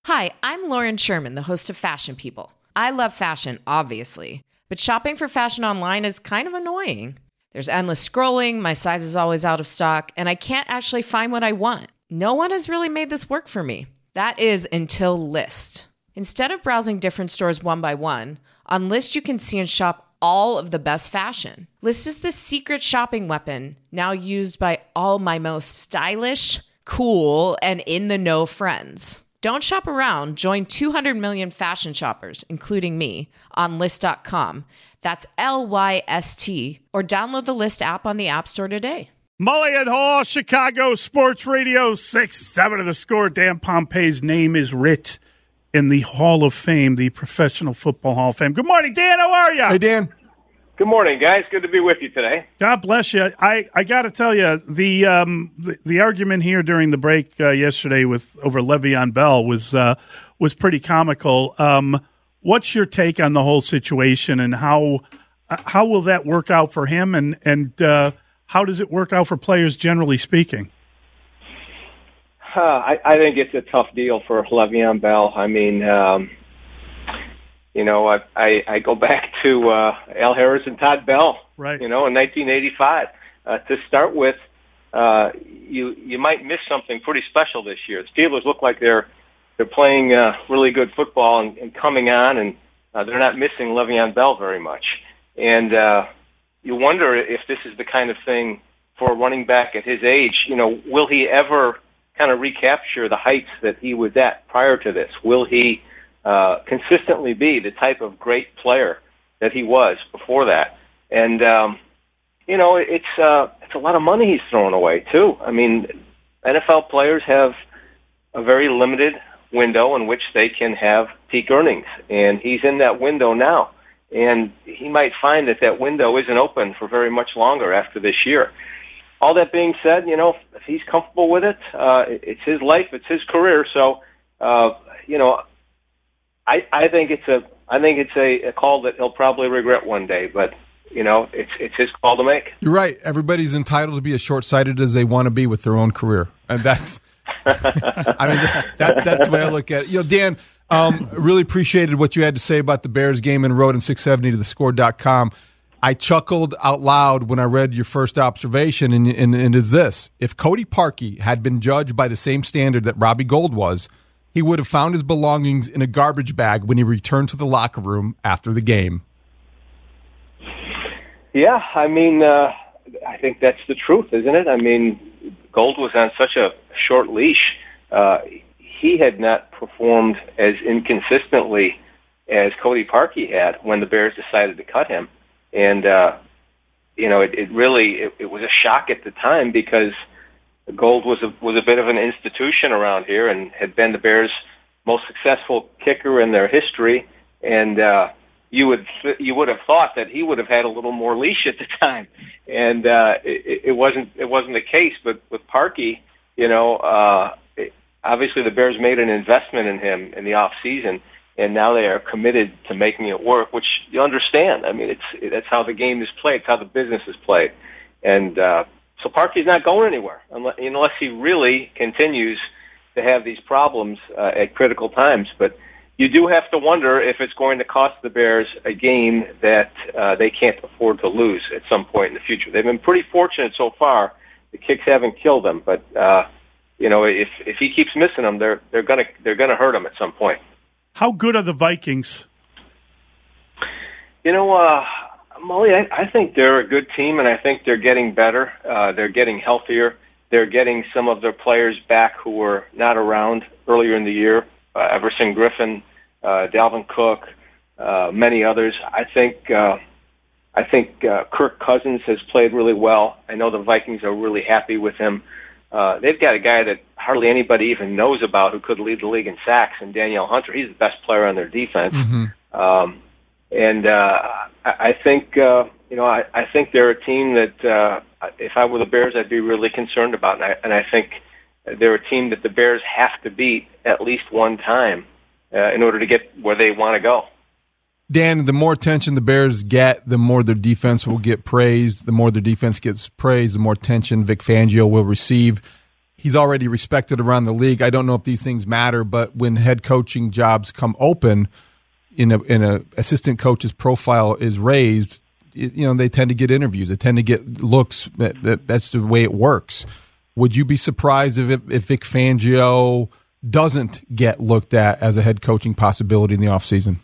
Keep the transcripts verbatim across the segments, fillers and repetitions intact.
Hi, I'm Lauren Sherman, the host of Fashion People. I love fashion, obviously, but shopping for fashion online is kind of annoying. There's endless scrolling, my size is always out of stock, and I can't actually find what I want. No one has really made this work for me. That is until Lyst. Instead of browsing different stores one by one, on Lyst you can see and shop all of the best fashion. Lyst is the secret shopping weapon, now used by all my most stylish, cool, and in-the-know friends. Don't shop around. Join two hundred million fashion shoppers, including me, on Lyst dot com. That's L Y S T. Or download the Lyst app on the App Store today. Mully and Hall, Chicago Sports Radio, six seven of the Score. Dan Pompei's name is writ in the Hall of Fame, the Professional Football Hall of Fame. Good morning, Dan. How are you? Hey, Dan. Good morning, guys. Good to be with you today. God bless you. I, I got to tell you, the, um, the the argument here during the break uh, yesterday with over Le'Veon Bell was uh, was pretty comical. Um, what's your take on the whole situation, and how how will that work out for him, and and uh, how does it work out for players generally speaking? Uh, I, I think it's a tough deal for Le'Veon Bell. I mean. Um, You know, I, I, I go back to uh, Al Harris and Todd Bell, right. you know, in nineteen eighty-five. Uh, to start with, uh, you you might miss something pretty special this year. The Steelers look like they're they're playing uh, really good football and, and coming on, and uh, they're not missing Le'Veon Bell very much. And uh, you wonder if this is the kind of thing for a running back at his age. You know, will he ever kind of recapture the heights that he was at prior to this? Will he Uh, consistently be the type of great player that he was before that? And, um, you know, it's, uh, it's a lot of money he's throwing away, too. I mean, N F L players have a very limited window in which they can have peak earnings, and he's in that window now. And he might find that that window isn't open for very much longer after this year. All that being said, you know, if he's comfortable with it, uh, it's his life, it's his career. So, uh, you know, I, I think it's a I think it's a, a call that he'll probably regret one day, but you know it's it's his call to make. You're right. Everybody's entitled to be as short-sighted as they want to be with their own career, and that's I mean that, that that's the way I look at it. You know, Dan, um, really appreciated what you had to say about the Bears game and wrote in six seventy to the score dot com. I chuckled out loud when I read your first observation, and, and, and is this: if Cody Parkey had been judged by the same standard that Robbie Gould was, he would have found his belongings in a garbage bag when he returned to the locker room after the game. Yeah, I mean, uh, I think that's the truth, isn't it? I mean, Gold was on such a short leash. Uh, he had not performed as inconsistently as Cody Parkey had when the Bears decided to cut him. And, uh, you know, it, it really it, it was a shock at the time because Gold was a, was a bit of an institution around here and had been the Bears' most successful kicker in their history. And uh, you would you would have thought that he would have had a little more leash at the time, and uh, it, it wasn't it wasn't the case. But with Parkey, you know, uh, it, obviously the Bears made an investment in him in the off season, and now they are committed to making it work. Which you understand. I mean, it's that's how the game is played. It's how the business is played, and. Uh, So Parkey's not going anywhere unless, unless he really continues to have these problems uh, at critical times. But you do have to wonder if it's going to cost the Bears a game that uh, they can't afford to lose at some point in the future. They've been pretty fortunate so far. The kicks haven't killed them, but uh, you know, if if he keeps missing them, they're they're gonna they're gonna hurt him at some point. How good are the Vikings? You know. Uh, Molly, I, I think they're a good team, and I think they're getting better. Uh, they're getting healthier. They're getting some of their players back who were not around earlier in the year. Uh, Everson Griffin, uh, Dalvin Cook, uh, many others. I think uh, I think uh, Kirk Cousins has played really well. I know the Vikings are really happy with him. Uh, they've got a guy that hardly anybody even knows about who could lead the league in sacks, and Danielle Hunter. He's the best player on their defense. Mm-hmm. Um, And uh, I think uh, you know I, I think they're a team that uh, if I were the Bears, I'd be really concerned about, and I, and I think they're a team that the Bears have to beat at least one time uh, in order to get where they want to go. Dan, the more attention the Bears get, the more their defense will get praised. The more their defense gets praised, the more attention Vic Fangio will receive. he's already respected around the league. I don't know if these things matter, but when head coaching jobs come open, in a in a assistant coach's profile is raised, you know, they tend to get interviews. They tend to get looks. That, that, that's the way it works. Would you be surprised if if Vic Fangio doesn't get looked at as a head coaching possibility in the offseason?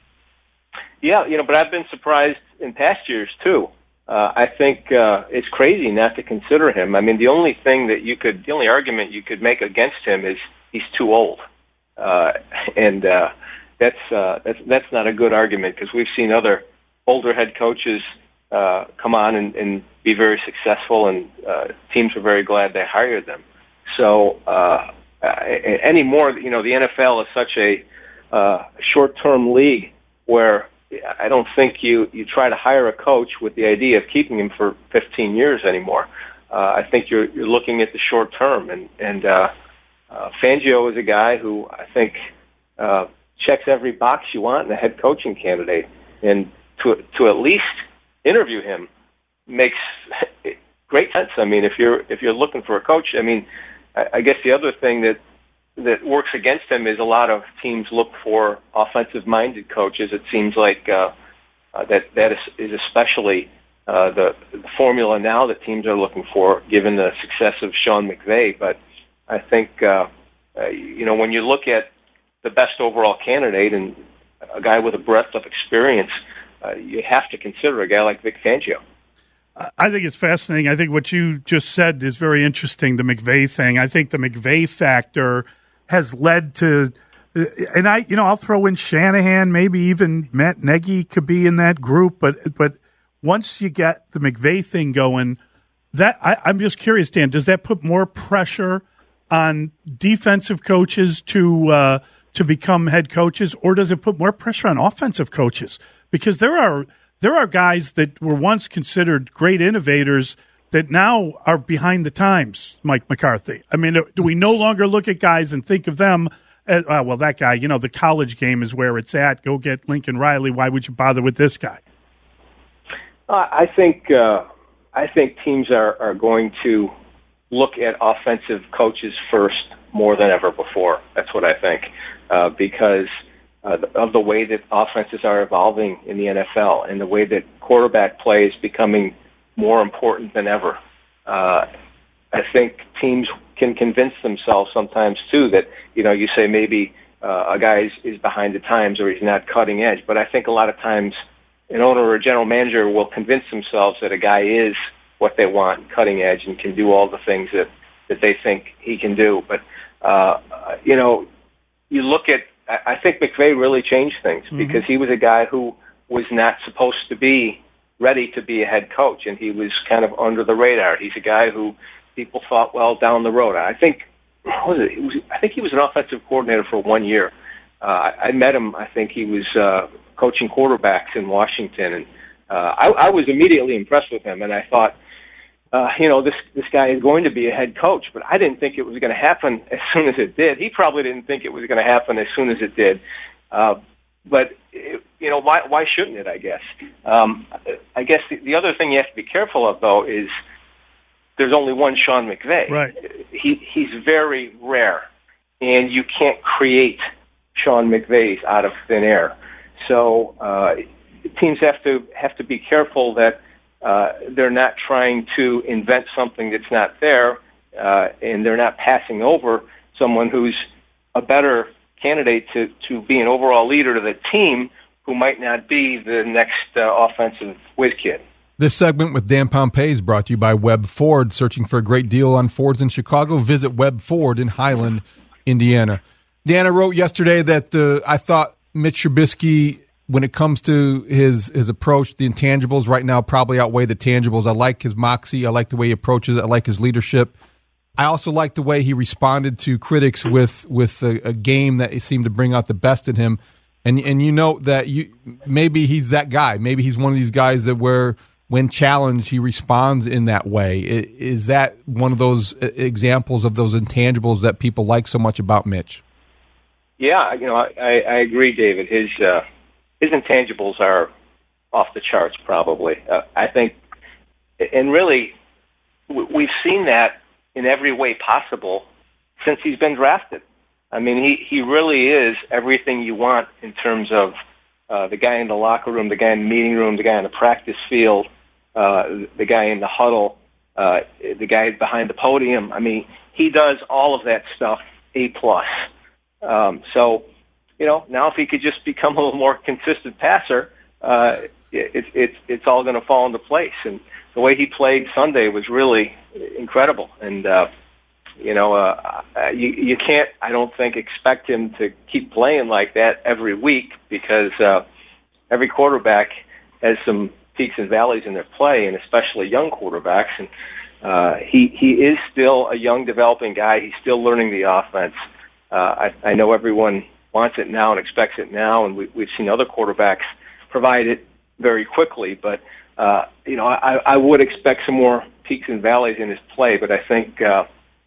Yeah, you know, but I've been surprised in past years too. Uh, I think uh, it's crazy not to consider him. I mean, the only thing that you could, the only argument you could make against him is he's too old, uh, and uh, that's uh, that's that's not a good argument because we've seen other older head coaches uh, come on and, and be very successful, and uh, teams are very glad they hired them. So uh, anymore, you know, the N F L is such a uh, short-term league where I don't think you, you try to hire a coach with the idea of keeping him for fifteen years anymore. Uh, I think you're you're looking at the short term, and and uh, uh, Fangio is a guy who I think uh, checks every box you want in a head coaching candidate, and to to at least interview him makes great sense. I mean, if you're if you're looking for a coach, I mean, I, I guess the other thing that that works against him is a lot of teams look for offensive-minded coaches. It seems like uh, uh, that that is, is especially uh, the, the formula now that teams are looking for, given the success of Sean McVay. But I think uh, uh, you know when you look at the best overall candidate and a guy with a breadth of experience, uh, you have to consider a guy like Vic Fangio. I think it's fascinating. I think what you just said is very interesting, the McVay thing. I think the McVay factor has led to, and I, you know, I'll throw in Shanahan, maybe even Matt Nagy could be in that group. But but once you get the McVay thing going, that I, I'm just curious, Dan, does that put more pressure on defensive coaches to uh, to become head coaches, or does it put more pressure on offensive coaches? Because there are there are guys that were once considered great innovators that now are behind the times, Mike McCarthy. I mean, do we no longer look at guys and think of them as, oh, well, that guy, you know, the college game is where it's at. Go get Lincoln Riley. Why would you bother with this guy? Uh, I think uh, I think teams are, are going to look at offensive coaches first more than ever before. That's what I think, uh, because uh, of the way that offenses are evolving in the N F L and the way that quarterback play is becoming more important than ever. Uh, I think teams can convince themselves sometimes too that, you know, you say maybe uh, a guy is, is behind the times or he's not cutting edge, but I think a lot of times an owner or a general manager will convince themselves that a guy is what they want, cutting edge, and can do all the things that, that they think he can do. But, uh, you know, you look at, I, I think McVay really changed things mm-hmm. because he was a guy who was not supposed to be ready to be a head coach, and he was kind of under the radar. He's a guy who people thought, well, down the road. I think, what was it? It was, I think he was an offensive coordinator for one year. Uh, I, I met him. I think he was uh, coaching quarterbacks in Washington, and uh, I, I was immediately impressed with him. And I thought, uh, you know, this this guy is going to be a head coach. But I didn't think it was going to happen as soon as it did. He probably didn't think it was going to happen as soon as it did. Uh, But, you know, why why shouldn't it, I guess? Um, I guess the, the other thing you have to be careful of, though, is there's only one Sean McVay. Right. He He's very rare, and you can't create Sean McVays out of thin air. So uh, teams have to have to be careful that uh, they're not trying to invent something that's not there, uh, and they're not passing over someone who's a better candidate to, to be an overall leader to the team who might not be the next uh, offensive whiz kid. This segment with Dan Pompei is brought to you by Webb Ford. Searching for a great deal on Fords in Chicago? Visit Webb Ford in Highland, Indiana. Dan, I wrote yesterday that uh, I thought Mitch Trubisky, when it comes to his, his approach, the intangibles right now probably outweigh the tangibles. I like his moxie. I like the way he approaches it. I like his leadership. I also like the way he responded to critics with with a, a game that seemed to bring out the best in him. And and you know that you maybe he's that guy. Maybe he's one of these guys that where when challenged he responds in that way. Is that one of those examples of those intangibles that people like so much about Mitch? Yeah, you know, I, I agree, David. His uh, his intangibles are off the charts, probably. Uh, I think, and really, we've seen that in every way possible since he's been drafted. I mean, he, he really is everything you want in terms of uh, the guy in the locker room, the guy in the meeting room, the guy on the practice field, uh, the guy in the huddle, uh, the guy behind the podium. I mean, he does all of that stuff A plus. Um, so, you know, now if he could just become a little more consistent passer, uh, it, it, it's all going to fall into place. And the way he played Sunday was really incredible. And, uh, you know, uh, you, you can't, I don't think, expect him to keep playing like that every week because uh, every quarterback has some peaks and valleys in their play, and especially young quarterbacks. And uh, he, he is still a young, developing guy. He's still learning the offense. Uh, I, I know everyone wants it now and expects it now, and we, we've seen other quarterbacks provide it very quickly. But, uh, you know, I, I would expect some more peaks and valleys in his play, but I think uh,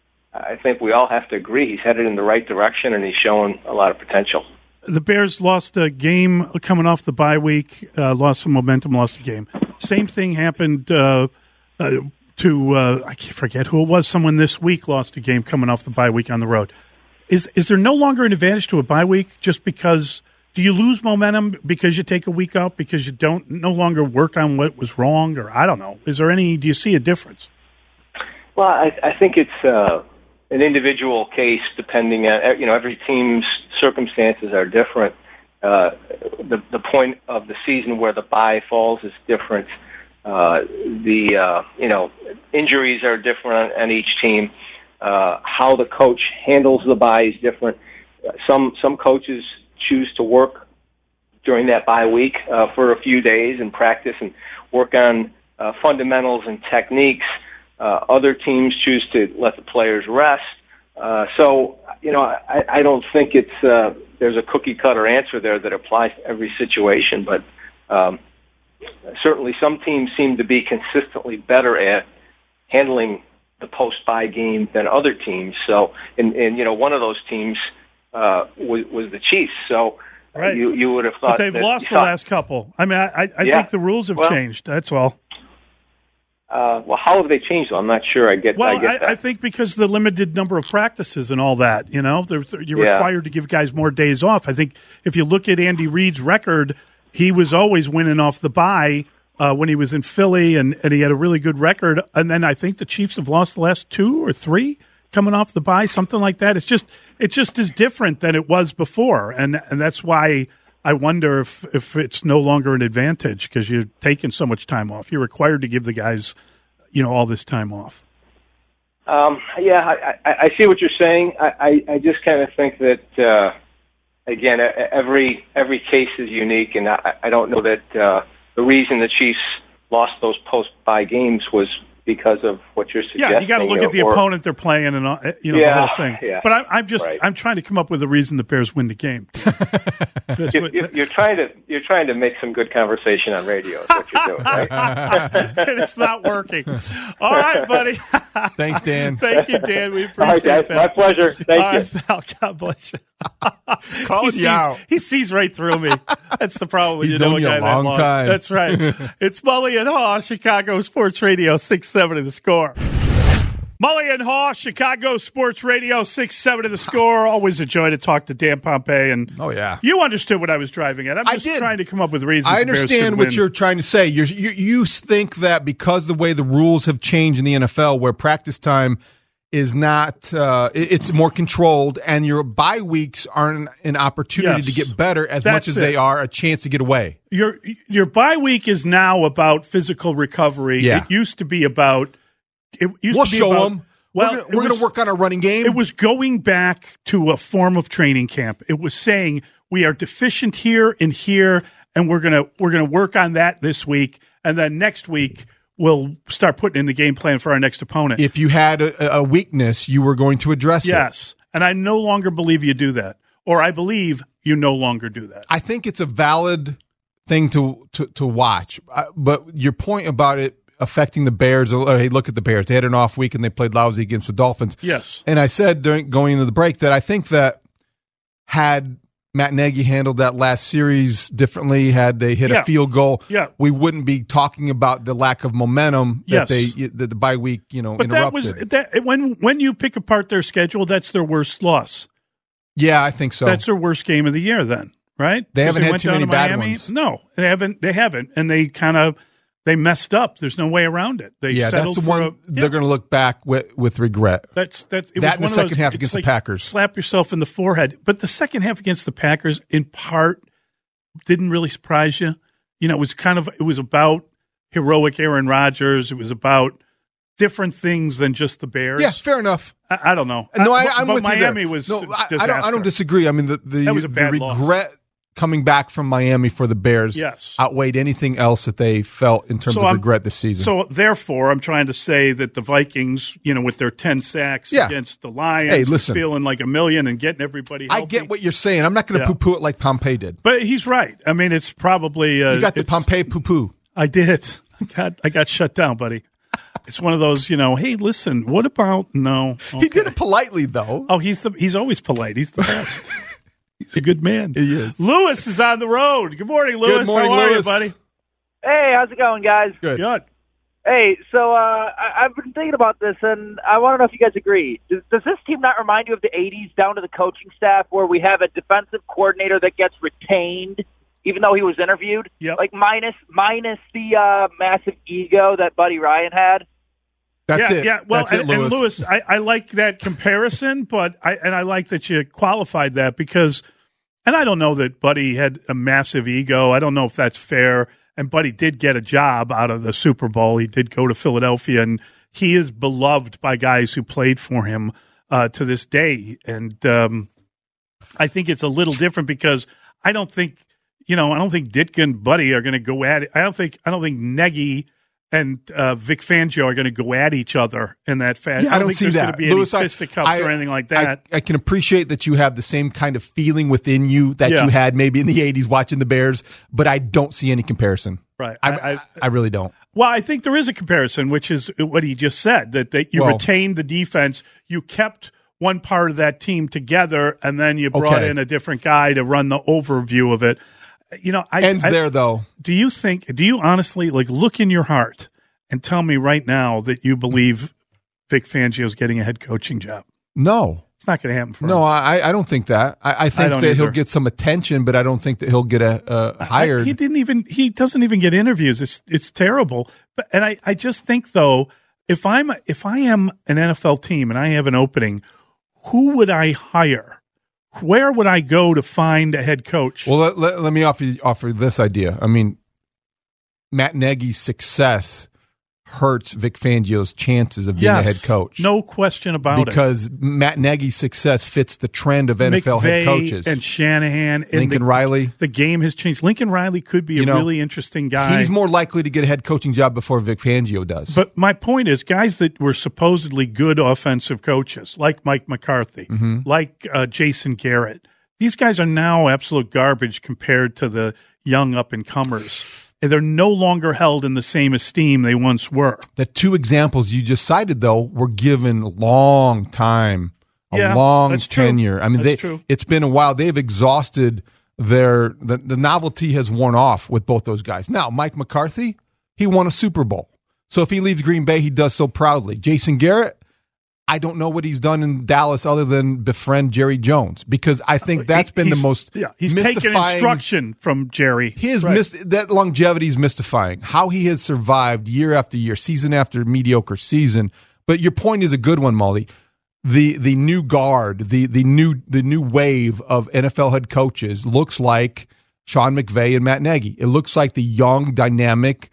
I think we all have to agree he's headed in the right direction, and he's showing a lot of potential. The Bears lost a game coming off the bye week, uh, lost some momentum, lost a game. Same thing happened uh, uh, to, uh, I forget who it was, someone this week lost a game coming off the bye week on the road. Is is there no longer an advantage to a bye week just because – do you lose momentum because you take a week out, because you don't no longer work on what was wrong, or I don't know. Is there any – do you see a difference? Well, I, I think it's uh, an individual case depending on – you know, every team's circumstances are different. Uh, the, the point of the season where the bye falls is different. Uh, the, uh, you know, injuries are different on, on each team. Uh, how the coach handles the bye is different. Uh, some some coaches choose to work during that bye week uh, for a few days and practice and work on uh, fundamentals and techniques. Uh, other teams choose to let the players rest. Uh, so, you know, I, I don't think it's uh, there's a cookie cutter answer there that applies to every situation, but um, certainly some teams seem to be consistently better at handling the post-bye game than other teams. So, and, and you know, one of those teams uh, was, was the Chiefs. So, right. you you would have thought but they've that, lost the yeah. last couple. I mean, I, I yeah. think the rules have well, changed. That's all. Uh, well, how have they changed? I'm not sure. I get. Well, I, get I, that. I think because of the limited number of practices and all that. You know, There's, you're yeah. required to give guys more days off. I think if you look at Andy Reid's record, he was always winning off the bye. Uh, when he was in Philly, and, and he had a really good record. And then I think the Chiefs have lost the last two or three coming off the bye, something like that. It's just it just is different than it was before, and and that's why I wonder if, if it's no longer an advantage because you're taking so much time off. You're required to give the guys, you know, all this time off. Um, yeah, I, I, I see what you're saying. I, I, I just kind of think that uh, again, every every case is unique, and I, I don't know that. Uh, The reason the Chiefs lost those post-bye games was because of what you're suggesting. Yeah, you got to look or, at the or, opponent they're playing and all, you know yeah, the whole thing. Yeah, but I, I'm just right. I'm trying to come up with a reason the Bears win the game. you, what, you, you're trying to you're trying to make some good conversation on radio. Is what you're doing, right? It's not working. All right, buddy. Thanks, Dan. Thank you, Dan. We appreciate all right, guys, that. my pleasure. Thank all you. Right, pal, God bless you. Call he, you sees, out. he sees right through me. That's the problem when He's you know known a you guy a that long long. time. That's right. It's Mully and Haw, Chicago Sports Radio six seventy The Score. Mully and Haw, Chicago Sports Radio six seventy The Score. Always a joy to talk to Dan Pompei. And oh yeah, you understood what I was driving at. I'm I just did. trying to come up with reasons. I the Bears understand should what win. you're trying to say. You're, you you think that because the way the rules have changed in the N F L, where practice time is not, uh, it's more controlled, and your bye weeks aren't an opportunity Yes. to get better as That's much as it. they are a chance to get away. Your your bye week is now about physical recovery. Yeah. It used to be about. It used We'll to be show about, them. Well, we're it going was- to work on our running game. It was going back to a form of training camp. It was saying we are deficient here and here, and we're gonna we're gonna work on that this week, and then next week we'll start putting in the game plan for our next opponent. If you had a, a weakness, you were going to address it. Yes, and I no longer believe you do that, or I believe you no longer do that. I think it's a valid thing to to, to watch, uh, but your point about it affecting the Bears. Uh, hey, look at the Bears. They had an off week and they played lousy against the Dolphins. Yes, and I said during going into the break that I think that had Matt Nagy handled that last series differently, had they hit Yeah. a field goal, Yeah. we wouldn't be talking about the lack of momentum Yes. that they that the bye week, you know, But that was interrupted. that when when you pick apart their schedule, that's their worst loss. Yeah, I think so. That's their worst game of the year. Then, right? They 'Cause haven't had went too down many to bad Miami. ones. No, they haven't. They haven't, and they kind of they messed up. There's no way around it. They yeah, settled that's the for one a- they're yeah. going to look back with, with regret. That's that's it That was in the one of second those- half it's against like the Packers. Slap yourself in the forehead. But the second half against the Packers, in part, didn't really surprise you. You know, it was kind of it was about heroic Aaron Rodgers. It was about different things than just the Bears. Yeah, fair enough. I, I don't know. No, I, but, I'm but with Miami you there. was no, a I, I don't. I disaster. don't disagree. I mean, the the, That was a the bad loss. regret coming back from Miami for the Bears Yes. outweighed anything else that they felt in terms So of I'm- regret this season. So therefore, I'm trying to say that the Vikings, you know, with their ten sacks Yeah. against the Lions, Hey, and listen. feeling like a million and getting everybody healthy. I get what you're saying. I'm not going to Yeah. poo-poo it like Pompey did. But he's right. I mean, it's probably uh, You got the it's- Pompey poo-poo. I did. I got I got shut down, buddy. It's one of those, you know. Hey, listen. What about no? He Okay. did it politely, though. Oh, he's the he's always polite. He's the best. He's a good man. He is. Lewis is on the road. Good morning, Lewis. Good morning, How are Lewis. you, buddy? Hey, how's it going, guys? Good. Good. Hey, so uh, I- I've been thinking about this, and I want to know if you guys agree. Does, does this team not remind you of the eighties down to the coaching staff where we have a defensive coordinator that gets retained even though he was interviewed? Yep. Like minus minus the uh, massive ego that Buddy Ryan had? That's yeah, it. Yeah, well, That's and, it, and Lewis. Lewis, I, I like that comparison, but I and I like that you qualified that because, and I don't know that Buddy had a massive ego. I don't know if that's fair. And Buddy did get a job out of the Super Bowl. He did go to Philadelphia, and he is beloved by guys who played for him uh, to this day. And um, I think it's a little different because I don't think, you know, I don't think Ditka and Buddy are going to go at it. I don't think, I don't think Nagy and uh, Vic Fangio are going to go at each other in that fashion. Yeah, I don't think see there's that. going to be Lewis, any I- fisticuffs I- or anything like that. I, I can appreciate that you have the same kind of feeling within you that Yeah. you had maybe in the eighties watching the Bears, but I don't see any comparison. right. I, I, I, I really don't. well, I think there is a comparison, which is what he just said, that, that you Well- retained the defense, you kept one part of that team together, and then you brought Okay. in a different guy to run the overview of it. You know, I, Ends I, there, though. do you think, do you honestly, like, look in your heart and tell me right now that you believe Vic Fangio's getting a head coaching job? No. It's not going to happen for No, him. I, I don't think that. I, I think don't that he'll either. get some attention, but I don't think that he'll get a, uh, hired. I- he didn't even, he doesn't even get interviews. It's, it's terrible. But, and I, I just think though, if I'm, if I am an N F L team and I have an opening, who would I hire? Where would I go to find a head coach? Well, let, let, let me offer offer this idea. I mean, Matt Nagy's success hurts Vic Fangio's chances of being yes, a head coach. no question about it. because Matt Nagy's success fits the trend of N F L head McVay coaches. and Shanahan and Lincoln the, Riley. The game has changed. Lincoln Riley could be You a know, really interesting guy. He's more likely to get a head coaching job before Vic Fangio does. But my point is, guys that were supposedly good offensive coaches, like Mike McCarthy, Mm-hmm. like uh, Jason Garrett, these guys are now absolute garbage compared to the young up and comers. And they're no longer held in the same esteem they once were. the two examples you just cited, though, were given long time, a Yeah, long that's true. tenure. I mean, That's they, true. it's been a while. They've exhausted their the, the novelty has worn off with both those guys. Now, Mike McCarthy, he won a Super Bowl. So if he leaves Green Bay, he does so proudly. Jason Garrett, I don't know what he's done in Dallas other than befriend Jerry Jones, because I think that's been the He's- most yeah, he's taken mystifying. instruction from Jerry. His Right. myst- that longevity is mystifying. How he has survived year after year, season after mediocre season. But your point is a good one, Molly. The the new guard, the the new the new wave of N F L head coaches looks like Sean McVay and Matt Nagy. It looks like the young, dynamic,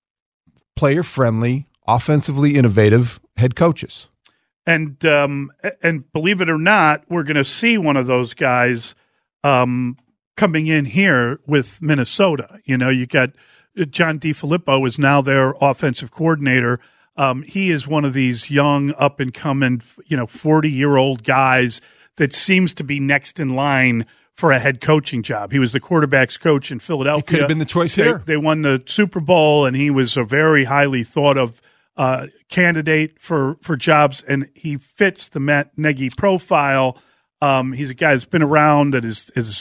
player friendly, offensively innovative head coaches. And um, and believe it or not, we're going to see one of those guys um, coming in here with Minnesota. You know, you got John DeFilippo is now their offensive coordinator. Um, he is one of these young, up and coming, you know, forty year old guys that seems to be next in line for a head coaching job. He was the quarterback's coach in Philadelphia. He could have been the choice They- here. They won the Super Bowl, and he was a very highly thought of uh, candidate for, for jobs, and he fits the Matt Nagy profile. Um, he's a guy that's been around, that is is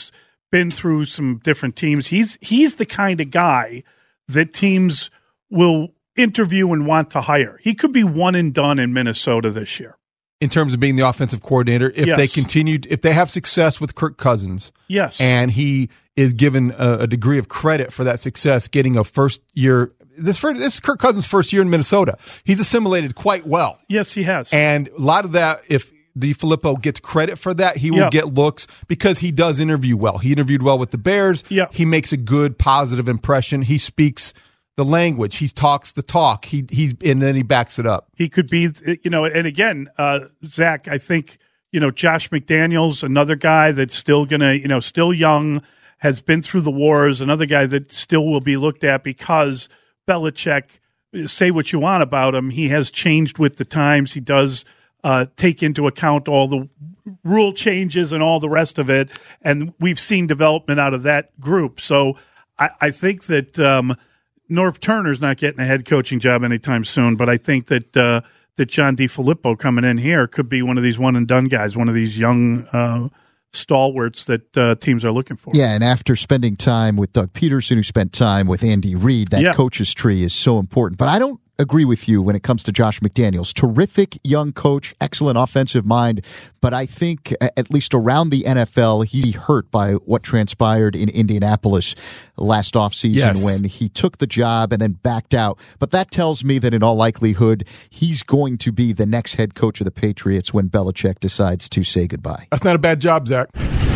been through some different teams. He's he's the kind of guy that teams will interview and want to hire. He could be one and done in Minnesota this year. In terms of being the offensive coordinator, if Yes. they continue, if they have success with Kirk Cousins, Yes. and he is given a, a degree of credit for that success, getting a first year. This, first, this is Kirk Cousins' first year in Minnesota. He's assimilated quite well. Yes, he has. And a lot of that, if DeFilippo gets credit for that, he will Yeah. get looks because he does interview well. He interviewed well with the Bears. Yeah. He makes a good, positive impression. He speaks the language. He talks the talk. He he and then he backs it up. He could be, you know, and again, uh, Zach, I think, you know, Josh McDaniels, another guy that's still going to, you know, still young, has been through the wars, another guy that still will be looked at because Belichick, say what you want about him, he has changed with the times. He does uh, take into account all the rule changes and all the rest of it, and we've seen development out of that group. So I, I think that um, Norv Turner's not getting a head coaching job anytime soon, but I think that uh, that John DeFilippo coming in here could be one of these one and done guys, one of these young uh, stalwarts that uh, teams are looking for. Yeah, and after spending time with Doug Peterson, who spent time with Andy Reid, that Yeah. coach's tree is so important. But I don't agree with you when it comes to Josh McDaniels. Terrific young coach, excellent offensive mind, but I think at least around the N F L, he hurt by what transpired in Indianapolis last offseason Yes. when he took the job and then backed out. But that tells me that in all likelihood, he's going to be the next head coach of the Patriots when Belichick decides to say goodbye. That's not a bad job, Zach.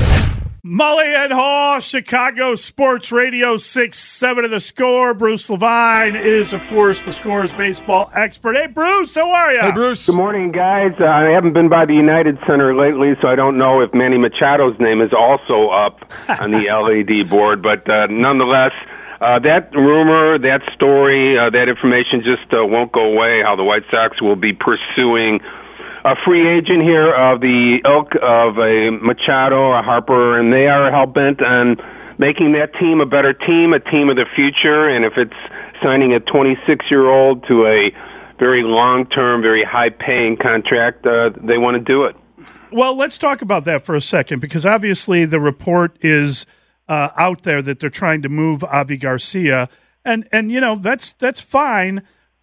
Mully and Haw, Chicago Sports Radio, six seven of the Score. Bruce Levine is, of course, the Score's baseball expert. Hey, Bruce, how are you? Hey, Bruce. Good morning, guys. Uh, I haven't been by the United Center lately, so I don't know if Manny Machado's name is also up on the L E D board. But uh, nonetheless, uh, that rumor, that story, uh, that information just uh, won't go away, how the White Sox will be pursuing a free agent here of the ilk of a Machado, a Harper, and they are hell-bent on making that team a better team, a team of the future. And if it's signing a twenty-six-year-old to a very long-term, very high-paying contract, uh, they want to do it. Well, let's talk about that for a second, because obviously the report is uh, out there that they're trying to move Avi Garcia, and and you know that's that's fine.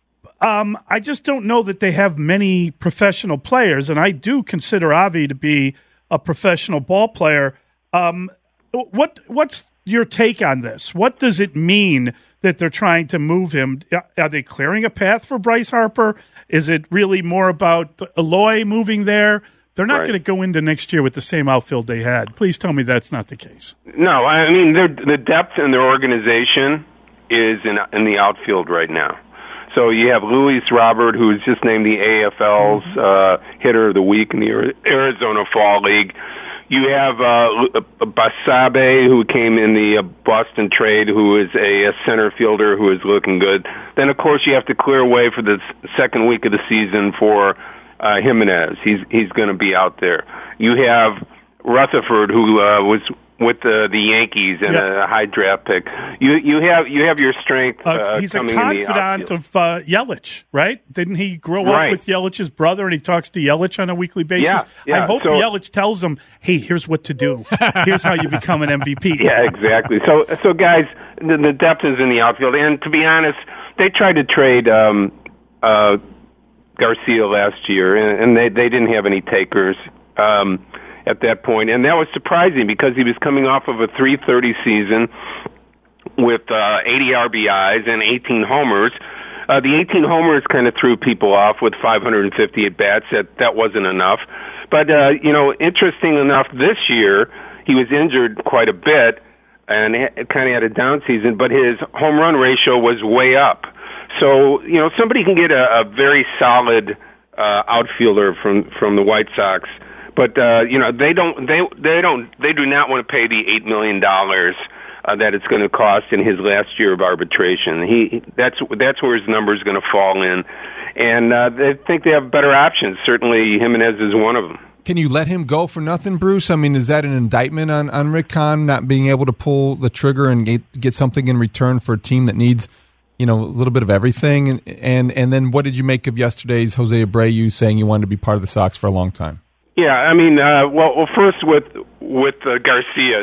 Um, I just don't know that they have many professional players, and I do consider Avi to be a professional ball player. Um, what what's your take on this? What does it mean that they're trying to move him? Are they clearing a path for Bryce Harper? Is it really more about Eloy moving there? They're not Right. going to go into next year with the same outfield they had. Please tell me that's not the case. No, I mean, they're, the depth in their organization is in, in the outfield right now. So you have Luis Robert, who was just named the A F L's uh, hitter of the week in the Arizona Fall League. You have uh, Basabe, who came in the uh, Boston trade, who is a, a center fielder who is looking good. Then, of course, you have to clear way for the second week of the season for uh, Jimenez. He's he's going to be out there. You have Rutherford, who uh, was with the the Yankees and Yeah. a high draft pick. You you have you have your strength. Uh, Uh, he's a coming in the confidant outfield. of uh, Yelich, right? Didn't he grow Right. up with Yelich's brother, and he talks to Yelich on a weekly basis? Yeah, yeah. I hope So- Yelich tells him, "Hey, here's what to do. Here's how you become an M V P." Yeah, exactly. So, so guys, the, the depth is in the outfield, and to be honest, they tried to trade um, uh, Garcia last year, and, and they they didn't have any takers um, at that point, and that was surprising because he was coming off of a three thirty season with uh, eighty R B Is and eighteen homers. Uh, the eighteen homers kind of threw people off with five hundred fifty at bats. That that wasn't enough. But uh, you know, interesting enough, this year he was injured quite a bit and kind of had a down season. But his home run ratio was way up. So you know, somebody can get a, a very solid uh, outfielder from from the White Sox. But uh, you know, they don't they they don't they do not want to pay the eight million dollars. Uh, that it's going to cost in his last year of arbitration. He that's that's where his number is going to fall in, and uh, they think they have better options. Certainly, Jimenez is one of them. Can you let him go for nothing, Bruce? I mean, is that an indictment on, on Rick Hahn not being able to pull the trigger and get, get something in return for a team that needs, you know, a little bit of everything? And, and and then what did you make of yesterday's Jose Abreu saying you wanted to be part of the Sox for a long time? Yeah, I mean, uh, well, well, first with with uh, Garcia.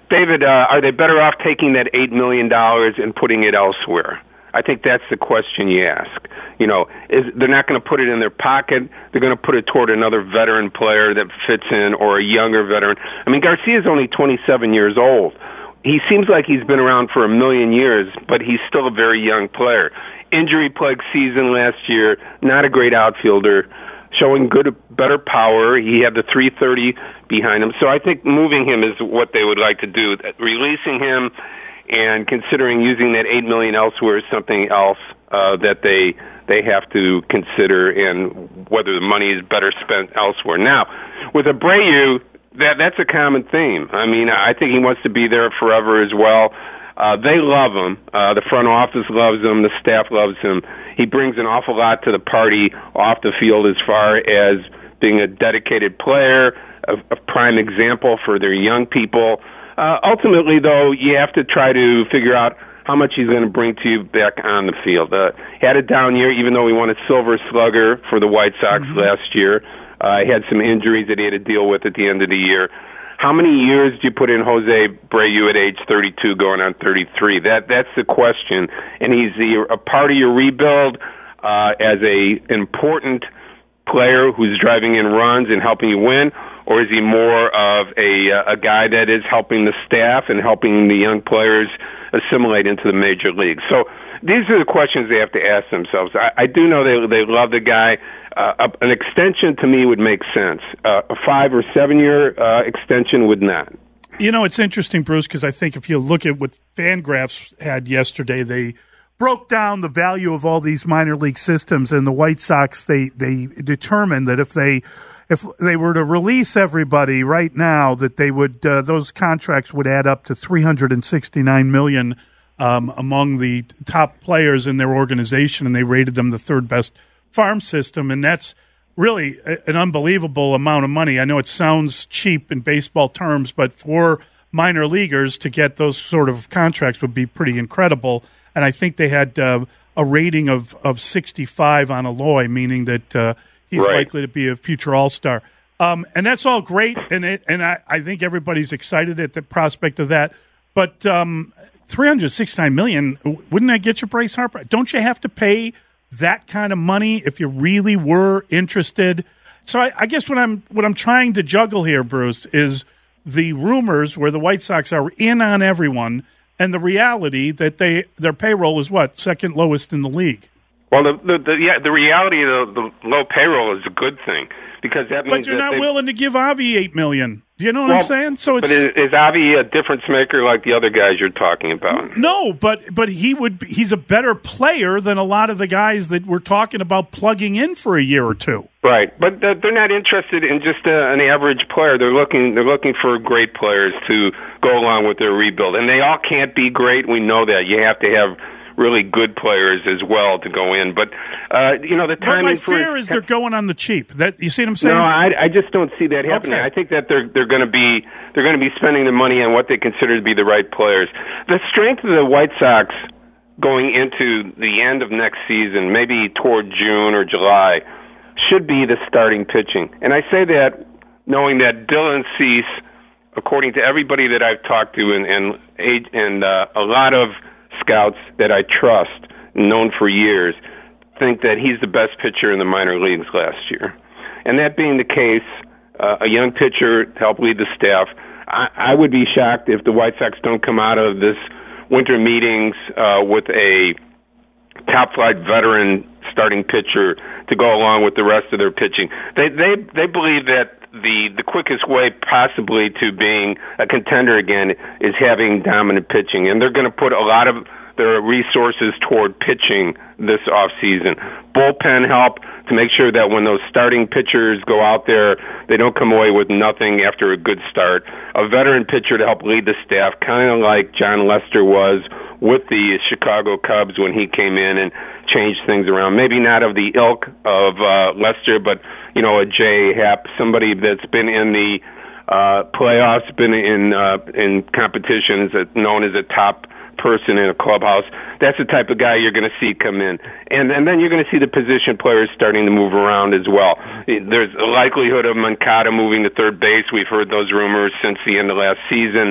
David, uh, are they better off taking that eight million dollars and putting it elsewhere? I think that's the question you ask. You know, is they're not going to put it in their pocket. They're going to put it toward another veteran player that fits in, or a younger veteran. I mean, Garcia's only twenty-seven years old. He seems like he's been around for a million years, but he's still a very young player. Injury-plagued season last year, not a great outfielder, showing good, better power. He had the three thirty behind him. So I think moving him is what they would like to do. Releasing him and considering using that eight million dollars elsewhere is something else uh, that they they have to consider, and whether the money is better spent elsewhere. Now, with Abreu, that that's a common theme. I mean, I think he wants to be there forever as well. Uh, they love him. Uh, the front office loves him. The staff loves him. He brings an awful lot to the party off the field as far as being a dedicated player, a, a prime example for their young people. Uh, ultimately, though, you have to try to figure out how much he's going to bring to you back on the field. Uh, had a down year, even though he won a Silver Slugger for the White Sox mm-hmm. last year. Uh, he had some injuries that he had to deal with at the end of the year. How many years do you put in Jose Abreu at age thirty-two, going on thirty-three? That that's the question. And he's the, a part of your rebuild uh, as a important player who's driving in runs and helping you win, or is he more of a a guy that is helping the staff and helping the young players assimilate into the major leagues? So these are the questions they have to ask themselves. I, I do know they they love the guy. Uh, an extension to me would make sense. Uh, a five or seven year uh, extension would not. You know, it's interesting, Bruce, because I think if you look at what Fangraphs had yesterday, they broke down the value of all these minor league systems, and the White Sox, they, they determined that if they if they were to release everybody right now, that they would uh, those contracts would add up to three hundred sixty-nine million dollars um, among the top players in their organization, and they rated them the third best farm system, and that's really an unbelievable amount of money. I know it sounds cheap in baseball terms, but for minor leaguers to get those sort of contracts would be pretty incredible. And I think they had uh, a rating of, of sixty-five on Eloy, meaning that uh, he's right. likely to be a future All-Star. Um, and that's all great, and it, and I, I think everybody's excited at the prospect of that. But um, three hundred sixty-nine million dollars, wouldn't that get you, Bryce Harper? Don't you have to pay that kind of money if you really were interested? So I, I guess what I'm what I'm trying to juggle here, Bruce, is the rumors where the White Sox are in on everyone, and the reality that they their payroll is what, second lowest in the league. Well, the the, the yeah the reality of the, the low payroll is a good thing, because that means but you're that not willing to give Avi eight million dollars. Do you know what well, I'm saying? So it's, but is, is Avi a difference maker like the other guys you're talking about? No, but but he would. He's a better player than a lot of the guys that we're talking about plugging in for a year or two. Right, but they're not interested in just a, an average player. They're looking they're looking for great players to go along with their rebuild, and they all can't be great. We know that. You have to have really good players as well to go in. But uh, you know, the timing. But my for fear is they're going on the cheap. That you see what I'm saying? No, I, I just don't see that happening. Okay. I think that they're they're going to be they're going to be spending the money on what they consider to be the right players. The strength of the White Sox going into the end of next season, maybe toward June or July, should be the starting pitching. And I say that knowing that Dylan Cease, according to everybody that I've talked to, and and, and uh, a lot of scouts that I trust, known for years, think that he's the best pitcher in the minor leagues last year. And that being the case, uh, a young pitcher to help lead the staff, I, I would be shocked if the White Sox don't come out of this winter meetings uh, with a top-flight veteran starting pitcher to go along with the rest of their pitching. They they they believe that the the quickest way possibly to being a contender again is having dominant pitching, and they're going to put a lot of their resources toward pitching this off season. Bullpen help to make sure that when those starting pitchers go out there, they don't come away with nothing after a good start. A veteran pitcher to help lead the staff, kind of like John Lester was with the Chicago Cubs when he came in and changed things around. Maybe not of the ilk of uh, Lester, but you know, a Jay Happ, somebody that's been in the uh, playoffs, been in uh, in competitions, known as a top person in a clubhouse. That's the type of guy you're going to see come in. And and then you're going to see the position players starting to move around as well. There's a likelihood of Moncada moving to third base. We've heard those rumors since the end of last season.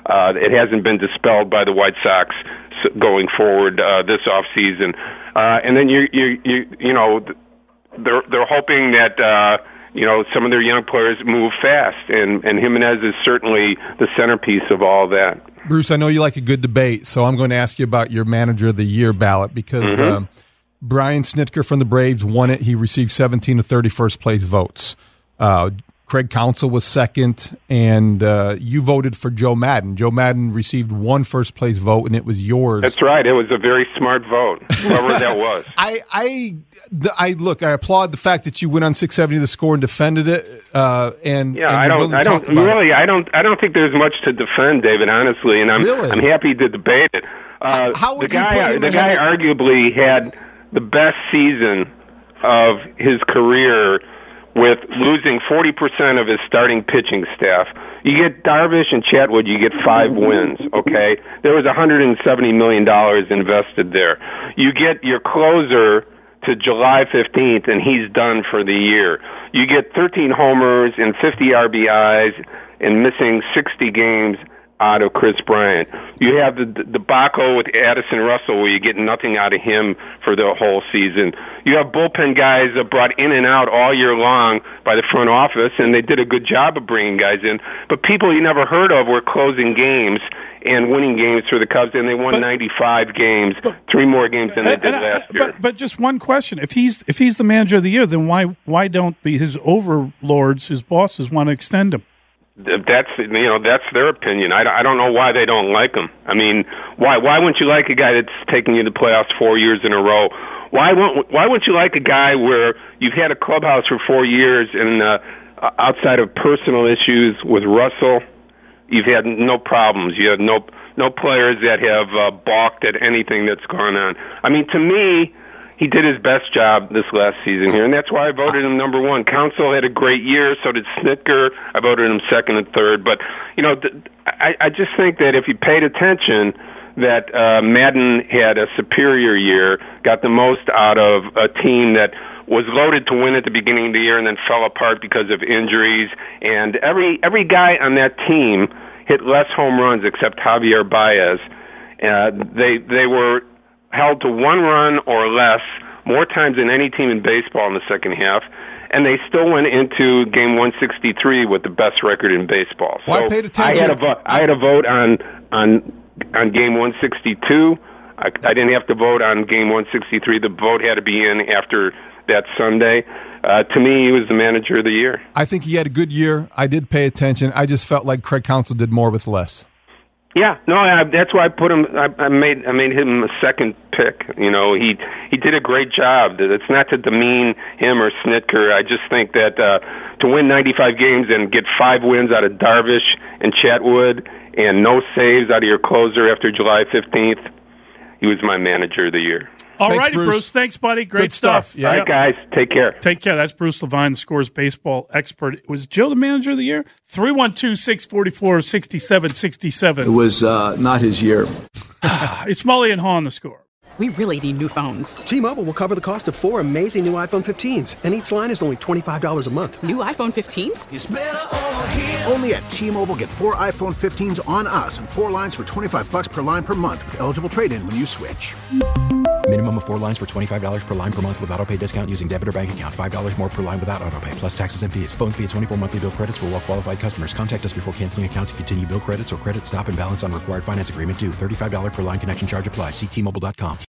Uh, it hasn't been dispelled by the White Sox going forward uh, this offseason. Uh, and then you, you, you, you know, they're they're hoping that uh, you know some of their young players move fast, and and Jimenez is certainly the centerpiece of all that. Bruce, I know you like a good debate, so I'm going to ask you about your Manager of the Year ballot because Mm-hmm. um, Brian Snitker from the Braves won it. He received seventeen of thirty first place votes. Uh, Craig Counsell was second, and uh, you voted for Joe Madden. Joe Madden received one first place vote, and it was yours. That's right. It was a very smart vote, whoever that was. I, I, the, I look. I applaud the fact that you went on six seventy The Score and defended it. Uh, and yeah, and I don't, I don't really, it. I don't, I don't think there's much to defend, David. Honestly, and I'm, Really? I'm happy to debate it. Uh, How would the you guy, put him the ahead guy, of- arguably had the best season of his career, with losing forty percent of his starting pitching staff. You get Darvish and Chatwood, you get five wins, okay? There was one hundred seventy million dollars invested there. You get your closer to July fifteenth, and he's done for the year. You get thirteen homers and fifty R B Is and missing sixty games out of Chris Bryant. You have the, the debacle with Addison Russell where you get nothing out of him for the whole season. You have bullpen guys that brought in and out all year long by the front office, and they did a good job of bringing guys in. But people you never heard of were closing games and winning games for the Cubs, and they won But- ninety-five games, but- three more games than they And- did and I- last year. But, but just one question: if he's if he's the Manager of the Year, then why why don't the, his overlords, his bosses, want to extend him? That's you know that's their opinion. I, I don't know why they don't like him. I mean, why why wouldn't you like a guy that's taking you to the playoffs four years in a row? Why won't why wouldn't you like a guy where you've had a clubhouse for four years and uh, outside of personal issues with Russell, you've had no problems. You had no no players that have uh, balked at anything that's gone on. I mean, to me, he did his best job this last season here, and that's why I voted him number one. Counsell had a great year, so did Snitker. I voted him second and third. But, you know, th- I, I just think that if you paid attention, that uh, Madden had a superior year, got the most out of a team that was loaded to win at the beginning of the year and then fell apart because of injuries. And every every guy on that team hit less home runs except Javier Baez. Uh, they they were held to one run or less more times than any team in baseball in the second half, and they still went into game one sixty-three with the best record in baseball. Well, I so paid attention. I had a vote. I had a vote on on on game one sixty-two. I, I didn't have to vote on game one sixty-three. The vote had to be in after that Sunday. Uh, to me, he was the Manager of the Year. I think he had a good year. I did pay attention. I just felt like Craig Counsell did more with less. Yeah, no, I, that's why I put him. I, I made I made him a second pick. You know, he he did a great job. It's not to demean him or Snitker. I just think that uh, to win ninety-five games and get five wins out of Darvish and Chatwood and no saves out of your closer after July fifteenth, he was my Manager of the Year. All Thanks, righty, Bruce. Bruce. Thanks, buddy. Great Good stuff. Yeah. All right, guys, take care. Take care. That's Bruce Levine, the Scores baseball expert. Was Joe the Manager of the Year? three one two, six four four, six seven six It seven. was uh, not his year. It's Mully and Haw on the Score. We really need new phones. T-Mobile will cover the cost of four amazing new iPhone fifteens, and each line is only twenty-five dollars a month. New iPhone fifteens? Only at T-Mobile, get four iPhone fifteens on us and four lines for twenty-five bucks per line per month with eligible trade-in when you switch. Minimum of four lines for twenty-five dollars per line per month with autopay discount using debit or bank account. five dollars more per line without autopay, plus taxes and fees. Phone fee at twenty-four monthly bill credits for well-qualified customers. Contact us before canceling account to continue bill credits or credit stop and balance on required finance agreement due. thirty-five dollars per line connection charge applies. See T Mobile dot com.